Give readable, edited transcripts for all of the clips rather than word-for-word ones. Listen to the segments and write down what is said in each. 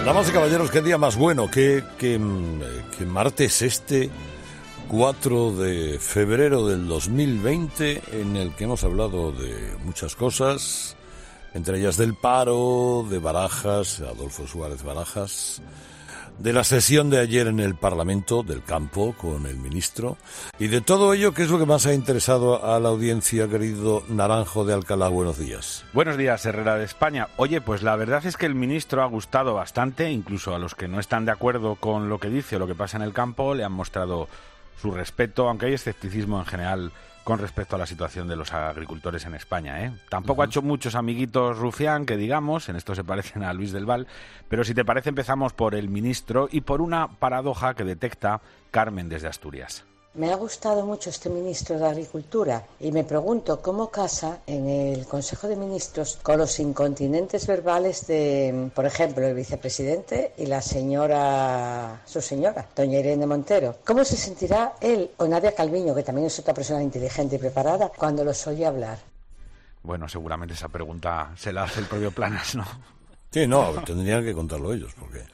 Damas y caballeros, qué día más bueno que martes 4 de febrero del 2020, en el que hemos hablado de muchas cosas, entre ellas del paro, de Barajas, Adolfo Suárez Barajas, de la sesión de ayer en el Parlamento del Campo con el ministro, y de todo ello, que es lo que más ha interesado a la audiencia. Querido Naranjo de Alcalá, buenos días. Buenos días, Herrera de España. Oye, pues la verdad es que el ministro ha gustado bastante, incluso a los que no están de acuerdo con lo que dice o lo que pasa en el campo, le han mostrado su respeto, aunque hay escepticismo en general con respecto a la situación de los agricultores en España, ¿eh? Tampoco ha hecho muchos amiguitos Rufián, que digamos, en esto se parecen a Luis del Val, pero si te parece empezamos por el ministro y por una paradoja que detecta Carmen desde Asturias. Me ha gustado mucho este ministro de Agricultura y me pregunto cómo casa en el Consejo de Ministros con los incontinentes verbales de, por ejemplo, el vicepresidente y la señora, su señora, doña Irene Montero. ¿Cómo se sentirá él o Nadia Calviño, que también es otra persona inteligente y preparada, cuando los oye hablar? Bueno, seguramente esa pregunta se la hace el propio Planas, ¿no? Sí, no, tendrían que contarlo ellos,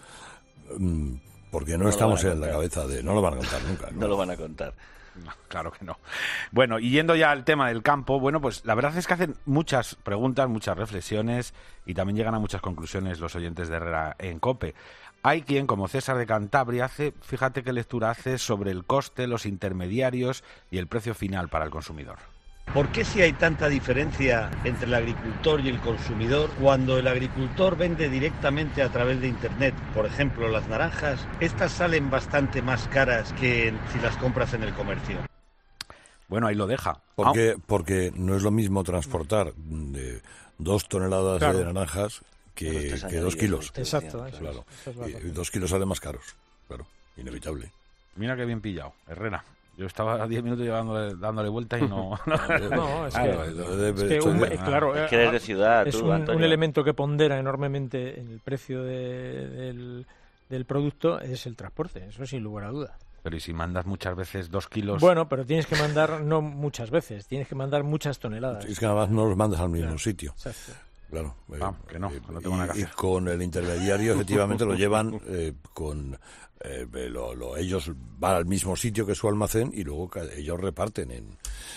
porque no estamos en la cabeza de... No lo van a contar nunca. No lo van a contar. No, claro que no. Bueno, y yendo ya al tema del campo, bueno, pues la verdad es que hacen muchas preguntas, muchas reflexiones y también llegan a muchas conclusiones los oyentes de Herrera en COPE. Hay quien, como César de Cantabria, fíjate qué lectura hace sobre el coste, los intermediarios y el precio final para el consumidor. ¿Por qué si hay tanta diferencia entre el agricultor y el consumidor cuando el agricultor vende directamente a través de Internet? Por ejemplo, las naranjas, estas salen bastante más caras que si las compras en el comercio. Bueno, ahí lo deja. Porque no es lo mismo transportar de 2 toneladas de naranjas que 2 kilos. Exacto. Claro. Y 2 kilos salen más caros. Claro, inevitable. Mira qué bien pillado, Herrera. Yo estaba 10 minutos dándole vuelta y no... No, es que eres de ciudad, es tú, un elemento que pondera enormemente en el precio del producto, es el transporte, eso sin lugar a duda. Pero ¿y si mandas muchas veces 2 kilos? Bueno, pero tienes que mandar, no muchas veces, tienes que mandar muchas toneladas. Es que además no los mandas al mismo sitio. Exacto. Claro. Que no tengo nada que hacer. Y con el intermediario, efectivamente, lo llevan ellos van al mismo sitio que su almacén y luego ellos reparten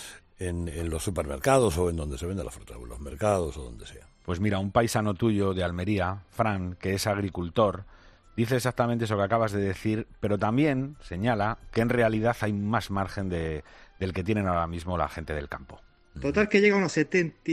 en los supermercados o en donde se vende la fruta, en los mercados o donde sea. Pues mira, un paisano tuyo de Almería, Fran, que es agricultor, dice exactamente eso que acabas de decir, pero también señala que en realidad hay más margen del que tienen ahora mismo la gente del campo. Total que llega a unos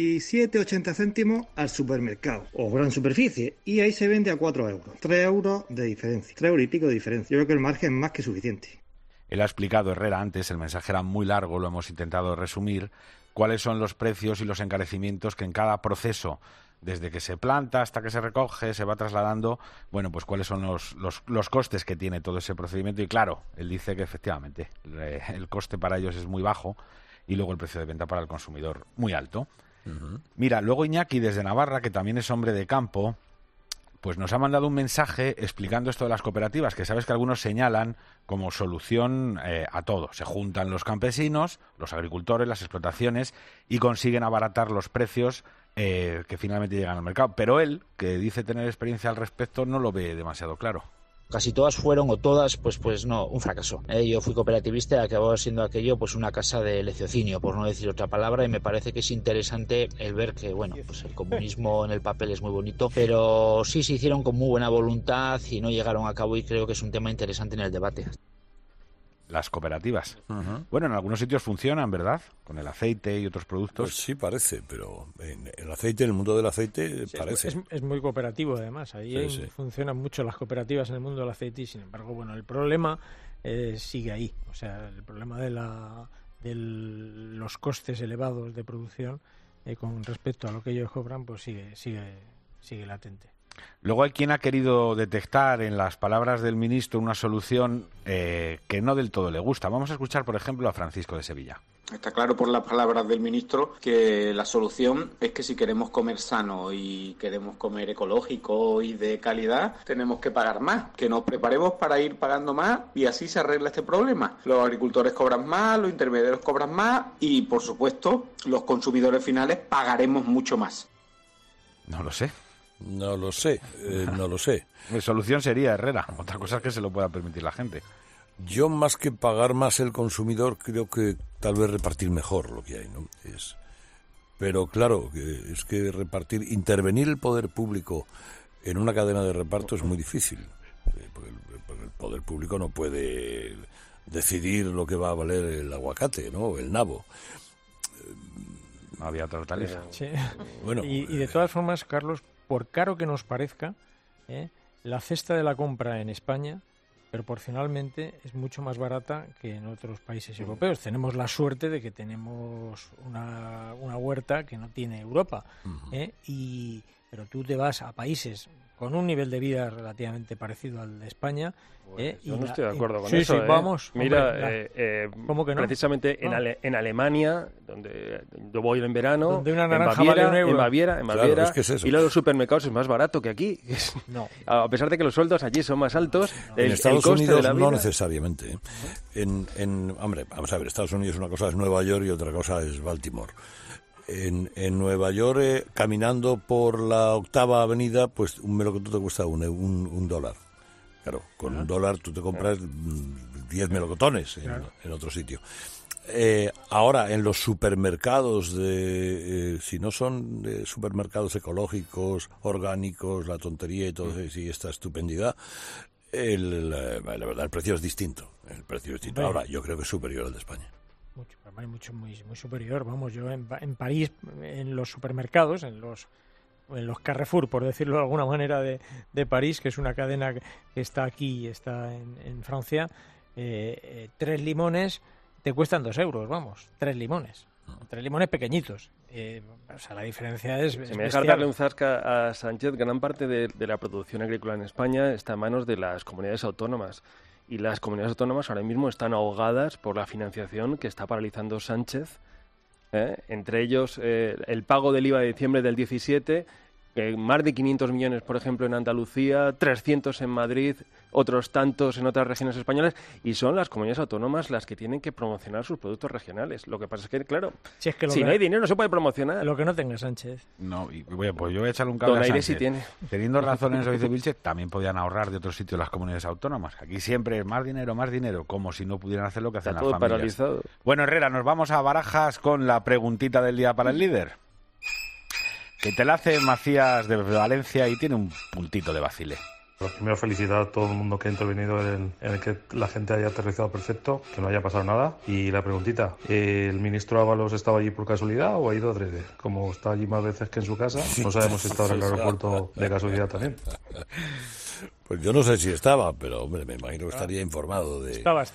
77-80 céntimos al supermercado o gran superficie y ahí se vende a 4 euros. 3 euros de diferencia, 3 euros y pico de diferencia. Yo creo que el margen es más que suficiente. Él ha explicado, Herrera, antes, el mensaje era muy largo, lo hemos intentado resumir, cuáles son los precios y los encarecimientos que en cada proceso, desde que se planta hasta que se recoge, se va trasladando, bueno, pues cuáles son los costes que tiene todo ese procedimiento. Y claro, él dice que efectivamente el coste para ellos es muy bajo, y luego el precio de venta para el consumidor muy alto. Uh-huh. Mira, luego Iñaki desde Navarra, que también es hombre de campo, pues nos ha mandado un mensaje explicando esto de las cooperativas, que sabes que algunos señalan como solución a todo. Se juntan los campesinos, los agricultores, las explotaciones y consiguen abaratar los precios que finalmente llegan al mercado. Pero él, que dice tener experiencia al respecto, no lo ve demasiado claro. Casi todas fueron, o todas, pues no, un fracaso. Yo fui cooperativista y acabó siendo aquello pues una casa de latrocinio, por no decir otra palabra, y me parece que es interesante el ver que, bueno, pues el comunismo en el papel es muy bonito, pero sí se hicieron con muy buena voluntad y no llegaron a cabo, y creo que es un tema interesante en el debate. Las cooperativas. Uh-huh. Bueno, en algunos sitios funcionan, ¿verdad? Con el aceite y otros productos. Pues sí, parece, pero en el aceite, en el mundo del aceite, sí, parece. Es muy cooperativo, además. Ahí funcionan mucho las cooperativas en el mundo del aceite y, sin embargo, bueno, el problema sigue ahí. O sea, el problema de los costes elevados de producción con respecto a lo que ellos cobran, pues sigue latente. Luego hay quien ha querido detectar en las palabras del ministro una solución que no del todo le gusta. Vamos a escuchar, por ejemplo, a Francisco de Sevilla. Está claro por las palabras del ministro que la solución es que si queremos comer sano y queremos comer ecológico y de calidad, tenemos que pagar más, que nos preparemos para ir pagando más y así se arregla este problema. Los agricultores cobran más, los intermediarios cobran más y, por supuesto, los consumidores finales pagaremos mucho más. No lo sé. No lo sé. Mi solución sería Herrera. Otra cosa es que se lo pueda permitir la gente. Yo, más que pagar más el consumidor, creo que tal vez repartir mejor lo que hay, ¿no? Pero claro, es que intervenir el poder público en una cadena de reparto es muy difícil. Porque el poder público no puede decidir lo que va a valer el aguacate, ¿no? El nabo. No había otra hortaliza. Sí. Bueno, y de todas formas, Carlos, por caro que nos parezca, la cesta de la compra en España proporcionalmente es mucho más barata que en otros países europeos. Tenemos la suerte de que tenemos una huerta que no tiene Europa. Pero tú te vas a países con un nivel de vida relativamente parecido al de España. Yo no estoy de acuerdo con eso. Sí, vamos. Mira, hombre, ¿cómo que no? Precisamente en Alemania, donde yo voy en verano, donde una naranja vale €1. En Baviera, claro, es que es eso. Y los supermercados es más barato que aquí. No. A pesar de que los sueldos allí son más altos, en Estados Unidos no necesariamente. Hombre, vamos a ver, Estados Unidos una cosa es Nueva York y otra cosa es Baltimore. En Nueva York, caminando por la 8ª Avenida, pues un melocotón te cuesta $1. Claro, con $1 tú te compras 10 melocotones en otro sitio. Ahora, en los supermercados, si no son supermercados ecológicos, orgánicos, la tontería y todo eso, y esta estupendidad, la verdad, el precio es distinto. Ahora, yo creo que es superior al de España. Muy superior. Vamos, yo en París, en los supermercados, en los Carrefour, por decirlo de alguna manera, de París, que es una cadena que está aquí y está en Francia, 3 limones te cuestan €2, vamos, 3 limones. 3 limones pequeñitos. O sea, la diferencia es Si me dejas darle un zasca a Sánchez, gran parte de la producción agrícola en España está en manos de las comunidades autónomas. Y las comunidades autónomas ahora mismo están ahogadas por la financiación que está paralizando Sánchez. Entre ellos, el pago del IVA de diciembre del 17, más de 500 millones, por ejemplo, en Andalucía, 300 en Madrid, otros tantos en otras regiones españolas, y son las comunidades autónomas las que tienen que promocionar sus productos regionales. Lo que pasa es que, claro, si no hay dinero no se puede promocionar. Lo que no tenga Sánchez. No, pues yo voy a echarle un cable a Sánchez. Sí tiene. Teniendo razón en eso dice Vilche, también podían ahorrar de otros sitios las comunidades autónomas. Aquí siempre es más dinero, como si no pudieran hacer lo que hacen las familias. Paralizado. Bueno, Herrera, nos vamos a Barajas con la preguntita del día para el líder. Que te la hace Macías de Valencia y tiene un puntito de vacile. Primero, felicidad a todo el mundo que ha intervenido en el que la gente haya aterrizado perfecto, que no haya pasado nada. Y la preguntita, ¿el ministro Ábalos estaba allí por casualidad o ha ido adrede? Como está allí más veces que en su casa, no sabemos si estaba en el aeropuerto de casualidad también. Pues yo no sé si estaba, pero hombre, me imagino que estaría informado de... Estaba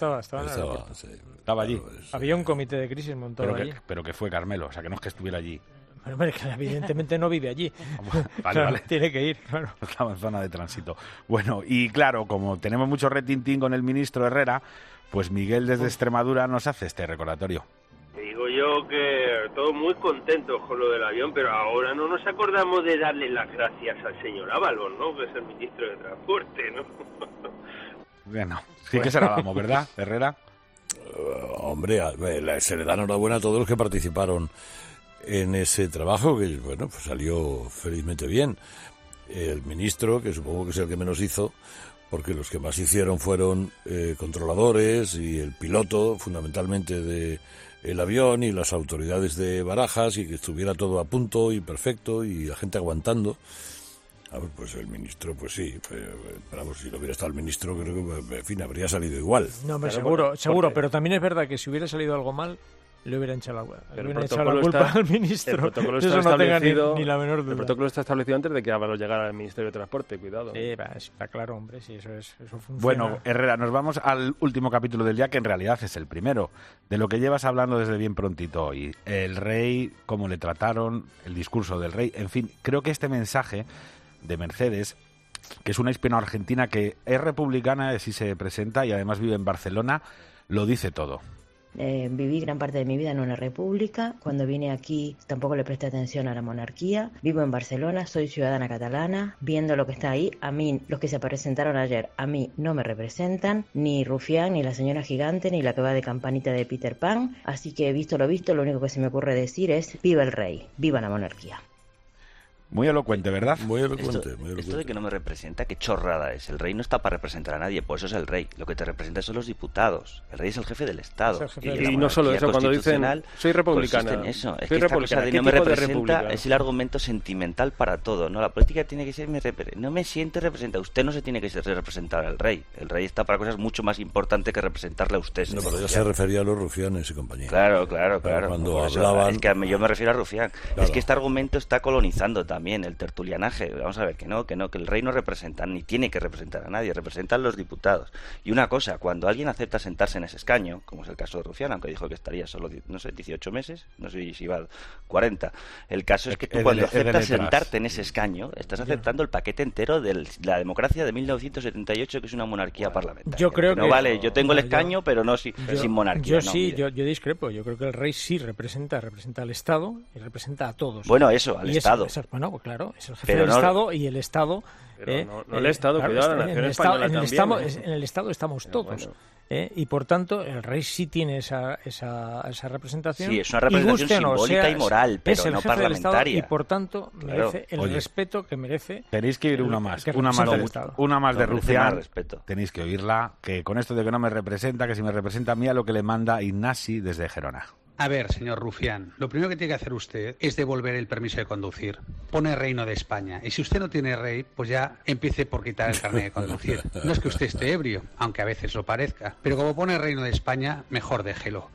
allí. Había un comité de crisis montado allí. Pero que fue Carmelo, o sea que no es que estuviera allí. Pero que evidentemente no vive allí. Vale. Tiene que ir, claro. Estamos en zona de tránsito. Bueno, y claro, como tenemos mucho retintín con el ministro Herrera, pues Miguel desde Extremadura nos hace este recordatorio. Digo yo que todos muy contentos con lo del avión, pero ahora no nos acordamos de darle las gracias al señor Ábalos, ¿no? Que es el ministro de Transporte, ¿no? Bueno, sí que se la damos, ¿verdad, Herrera? Hombre, se le da enhorabuena a todos los que participaron en ese trabajo, que bueno, pues salió felizmente bien. El ministro, que supongo que es el que menos hizo, porque los que más hicieron fueron controladores y el piloto, fundamentalmente del avión, y las autoridades de Barajas, y que estuviera todo a punto y perfecto y la gente aguantando. Pues el ministro, pues sí, pero si no hubiera estado el ministro, creo que, en fin, habría salido igual. No, pero seguro, pero también es verdad que si hubiera salido algo mal, le hubieran echado la culpa al ministro. El protocolo eso está no tenga ni la menor duda. El protocolo está establecido antes de que Ábalos llegara al Ministerio de Transporte, cuidado. Sí, está claro, hombre, sí, eso funciona. Bueno, Herrera, nos vamos al último capítulo del día, que en realidad es el primero, de lo que llevas hablando desde bien prontito hoy. El rey, cómo le trataron, el discurso del rey, en fin, creo que este mensaje de Mercedes, que es una hispano-argentina que es republicana, así se presenta, y además vive en Barcelona, lo dice todo. Viví gran parte de mi vida en una república. Cuando vine aquí tampoco le presté atención a la monarquía. Vivo en Barcelona, soy ciudadana catalana. Viendo lo que está ahí, a mí, los que se presentaron ayer, a mí no me representan. Ni Rufián, ni la señora gigante, ni la que va de campanita de Peter Pan. Así que visto, lo único que se me ocurre decir es: viva el rey, viva la monarquía. Muy elocuente, ¿verdad? Muy elocuente. Esto de que no me representa, qué chorrada es. El rey no está para representar a nadie, por eso es el rey. Lo que te representa son los diputados. El rey es el jefe del Estado. Y no solo eso, cuando dicen soy republicana. En eso. Es que esta cosa de no me representa es el argumento sentimental para todo, ¿no? La política tiene que ser no me siente representada. Usted no se tiene que representar al rey. El rey está para cosas mucho más importantes que representarle a usted. No, pero ya se refería a los rufianes y compañía. Claro. Cuando hablaban... Es que yo me refiero a rufián. Claro. Es que este argumento está colonizando también el tertulianaje. Vamos a ver, que el rey no representa, ni tiene que representar a nadie, representan los diputados. Y una cosa, cuando alguien acepta sentarse en ese escaño, como es el caso de Rufián, aunque dijo que estaría solo, 18 meses, no sé si iba 40, el caso es que tú cuando aceptas sentarte en ese escaño, estás aceptando el paquete entero de la democracia de 1978, que es una monarquía parlamentaria. Yo creo que no vale, yo tengo el escaño, pero no sin monarquía. Yo discrepo, yo creo que el rey sí representa al Estado y representa a todos. Bueno, eso, al Estado. Bueno, claro, es el jefe del Estado y el Estado... Pero no el Estado, claro, cuidado, la nación española también. En el Estado estamos todos. Y por tanto, el rey sí tiene esa representación. Sí, es una representación simbólica y moral, pero no parlamentaria. Y por tanto, merece el respeto que merece. Tenéis que oír una más de Rufián. Tenéis que oírla, que con esto de que no me representa, que si me representa a mí, a lo que le manda Ignasi desde Gerona. A ver, señor Rufián, lo primero que tiene que hacer usted es devolver el permiso de conducir. Pone Reino de España. Y si usted no tiene rey, pues ya empiece por quitar el carnet de conducir. No es que usted esté ebrio, aunque a veces lo parezca. Pero como pone Reino de España, mejor déjelo.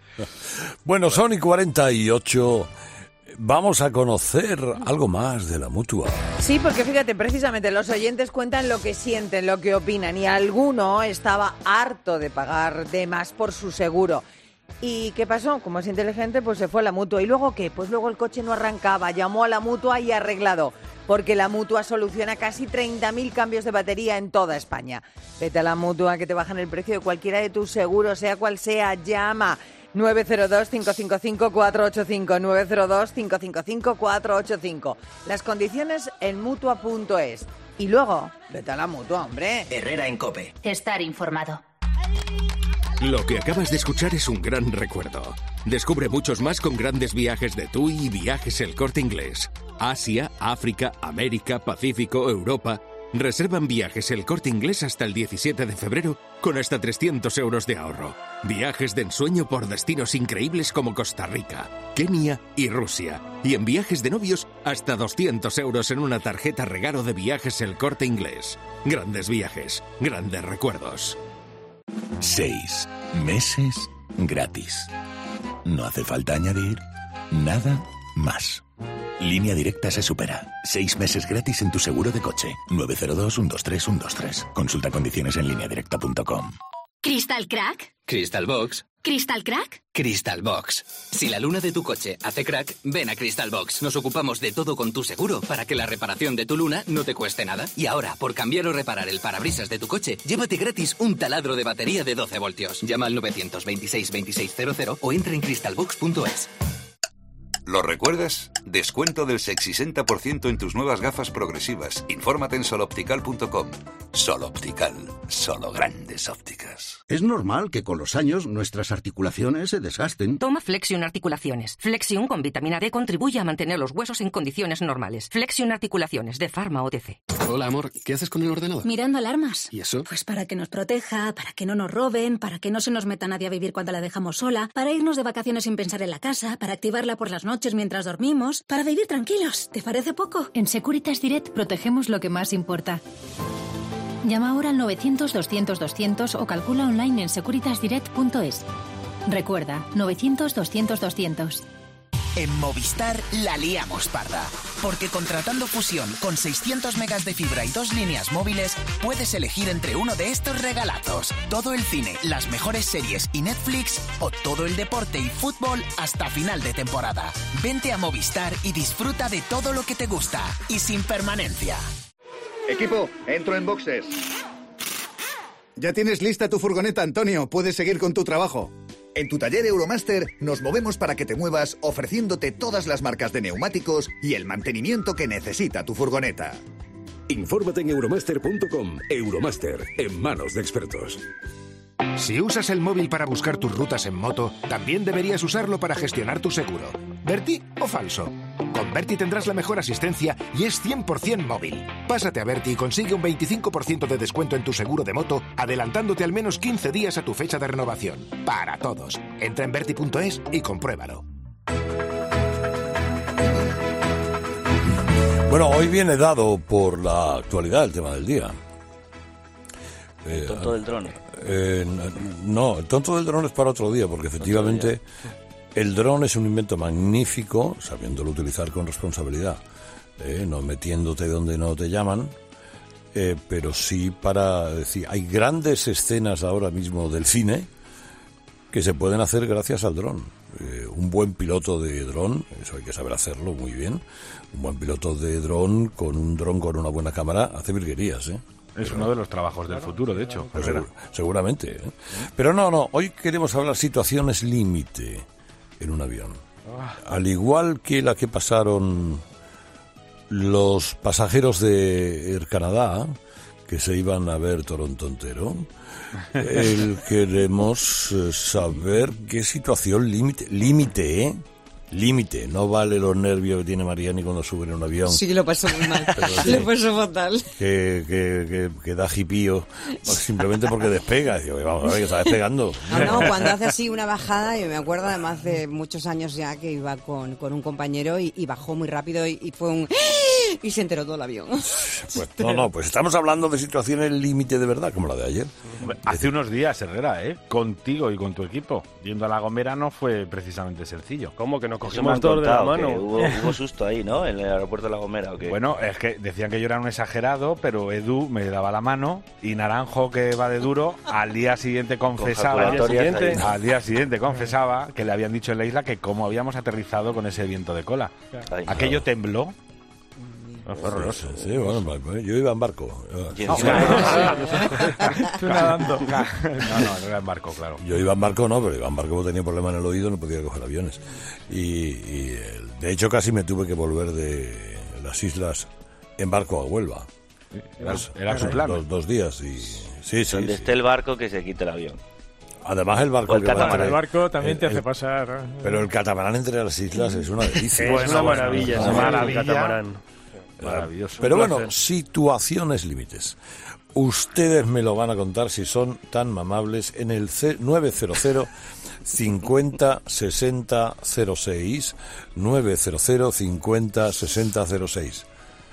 Bueno, son y 48... Vamos a conocer algo más de la Mutua. Sí, porque fíjate, precisamente los oyentes cuentan lo que sienten, lo que opinan, y alguno estaba harto de pagar de más por su seguro. ¿Y qué pasó? Como es inteligente, pues se fue a la Mutua. ¿Y luego qué? Pues luego el coche no arrancaba, llamó a la Mutua y arreglado, porque la Mutua soluciona casi 30.000 cambios de batería en toda España. Vete a la Mutua que te bajan el precio de cualquiera de tus seguros, sea cual sea, llama 902-555-485, 902-555-485. Las condiciones en Mutua.es. Y luego, vete a la Mutua, hombre. Herrera en COPE. Estar informado. Lo que acabas de escuchar es un gran recuerdo. Descubre muchos más con grandes viajes de TUI y Viajes El Corte Inglés. Asia, África, América, Pacífico, Europa. Reservan Viajes El Corte Inglés hasta el 17 de febrero con hasta 300 euros de ahorro. Viajes de ensueño por destinos increíbles como Costa Rica, Kenia y Rusia. Y en viajes de novios hasta 200 euros en una tarjeta regalo de Viajes El Corte Inglés. Grandes viajes, grandes recuerdos. 6 meses gratis. No hace falta añadir nada más. Línea Directa se supera. 6 meses gratis en tu seguro de coche. 902-123-123. Consulta condiciones en lineadirecta.com. ¿Crystal Crack? Crystal Box. ¿Crystal Crack? Crystal Box. Si la luna de tu coche hace crack, ven a Crystal Box. Nos ocupamos de todo con tu seguro para que la reparación de tu luna no te cueste nada. Y ahora, por cambiar o reparar el parabrisas de tu coche, llévate gratis un taladro de batería de 12 voltios. Llama al 926-2600 o entra en crystalbox.es. ¿Lo recuerdas? Descuento del 60% en tus nuevas gafas progresivas. Infórmate en soloptical.com. Sol Optical. Solo grandes ópticas. Es normal que con los años nuestras articulaciones se desgasten. Toma Flexion Articulaciones. Flexion con vitamina D contribuye a mantener los huesos en condiciones normales. Flexion Articulaciones de Pharma OTC. Hola, amor. ¿Qué haces con el ordenador? Mirando alarmas. ¿Y eso? Pues para que nos proteja, para que no nos roben, para que no se nos meta nadie a vivir cuando la dejamos sola, para irnos de vacaciones sin pensar en la casa, para activarla por las noches mientras dormimos, para vivir tranquilos. ¿Te parece poco? En Securitas Direct protegemos lo que más importa. Llama ahora al 900-200-200 o calcula online en securitasdirect.es. Recuerda, 900-200-200. En Movistar la liamos parda, porque contratando Fusión con 600 megas de fibra y 2 líneas móviles, puedes elegir entre uno de estos regalazos: todo el cine, las mejores series y Netflix, o todo el deporte y fútbol hasta final de temporada. Vente a Movistar y disfruta de todo lo que te gusta, y sin permanencia. Equipo, entro en boxes. Ya tienes lista tu furgoneta, Antonio. Puedes seguir con tu trabajo. En tu taller Euromaster nos movemos para que te muevas, ofreciéndote todas las marcas de neumáticos y el mantenimiento que necesita tu furgoneta. Infórmate en euromaster.com. Euromaster, en manos de expertos. Si usas el móvil para buscar tus rutas en moto, también deberías usarlo para gestionar tu seguro. ¿Verti o falso? Con Berti tendrás la mejor asistencia y es 100% móvil. Pásate a Berti y consigue un 25% de descuento en tu seguro de moto, adelantándote al menos 15 días a tu fecha de renovación. Para todos. Entra en berti.es y compruébalo. Bueno, hoy viene dado por la actualidad el tema del día. El tonto del dron. No, el tonto del dron es para otro día, porque efectivamente el dron es un invento magnífico, sabiéndolo utilizar con responsabilidad, no metiéndote donde no te llaman, pero sí para decir, hay grandes escenas ahora mismo del cine que se pueden hacer gracias al dron. Un buen piloto de dron, eso hay que saber hacerlo muy bien, un buen piloto de dron con una buena cámara hace virguerías, Es uno de los trabajos del futuro, de hecho. Seguramente. Pero no, hoy queremos hablar situaciones límite en un avión. Al igual que la que pasaron los pasajeros de Air Canada, que se iban a ver Toronto entero, queremos saber qué situación límite, Límite, no vale los nervios que tiene Mariani cuando sube en un avión. Sí, lo pasó muy mal. Lo pasó fatal. Que da jipío simplemente porque despega. Digo, vamos a ver que está despegando. No, cuando hace así una bajada, yo me acuerdo además de muchos años ya que iba con un compañero y bajó muy rápido y fue un... y se enteró todo el avión. Pues estamos hablando de situaciones límite de verdad, como la de ayer. Hace unos días, Herrera, contigo y con tu equipo, yendo a La Gomera no fue precisamente sencillo. ¿Cómo que nos cogimos todos de la mano? Hubo susto ahí, ¿no? En el aeropuerto de La Gomera, ¿o qué? Bueno, es que decían que yo era un exagerado, pero Edu me daba la mano y Naranjo, que va de duro, al día siguiente confesaba que le habían dicho en la isla que cómo habíamos aterrizado con ese viento de cola. Ay, aquello tembló. Fue horroroso. Sí, bueno, yo iba en barco. No era en barco, claro. Yo iba en barco, pero iba en barco porque tenía problema en el oído, no podía coger aviones. Y de hecho casi me tuve que volver de las islas en barco a Huelva. Era su plan. 2 días y... Sí. Donde esté el barco, que se quite el avión. Además el barco... El barco también te hace pasar... Pero el catamarán entre las islas es una delicia. Es una maravilla. El catamarán. Maravilloso. Pero bueno, situaciones límites. Ustedes me lo van a contar si son tan amables en el 900 50 60 06 900 50 60 06.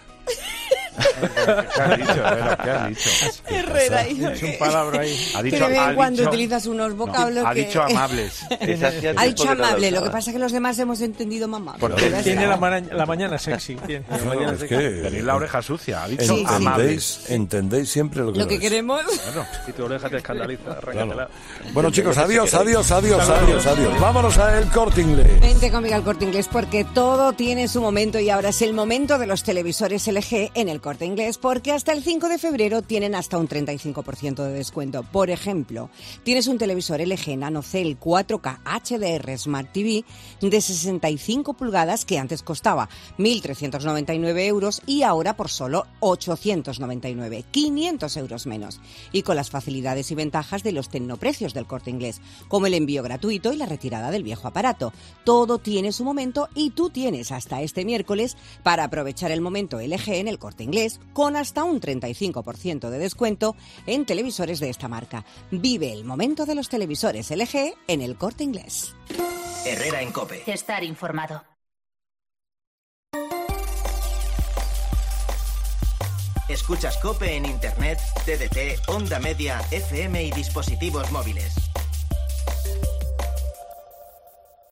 ¿Qué has dicho? ¿Qué has dicho? Herrera, es un palabra ahí. Cuando utilizas unos vocablos ha dicho amables. Ha dicho amable, lo que pasa es que los demás hemos entendido mamá. Porque tiene la mañana sexy. Tenéis la oreja sucia. Ha dicho amables. ¿Entendéis siempre lo que queremos? Claro. Y tu oreja te escandaliza. Claro. Bueno, chicos, adiós. Vámonos a El Corte Inglés. Vente conmigo al Corte Inglés porque todo tiene su momento y ahora es el momento de los televisores LG en el Corte Inglés, porque hasta el 5 de febrero tienen hasta un 35% de descuento. Por ejemplo, tienes un televisor LG NanoCell 4K HDR Smart TV de 65 pulgadas que antes costaba 1.399 euros y ahora por solo 899, 500 euros menos. Y con las facilidades y ventajas de los tecnoprecios del Corte Inglés, como el envío gratuito y la retirada del viejo aparato. Todo tiene su momento y tú tienes hasta este miércoles para aprovechar el momento LG en el Corte Inglés con hasta un 35% de descuento en televisores de esta marca. Vive el momento de los televisores LG en el Corte Inglés. Herrera en COPE. Estar informado. Escuchas COPE en Internet, TDT, Onda Media, FM y dispositivos móviles.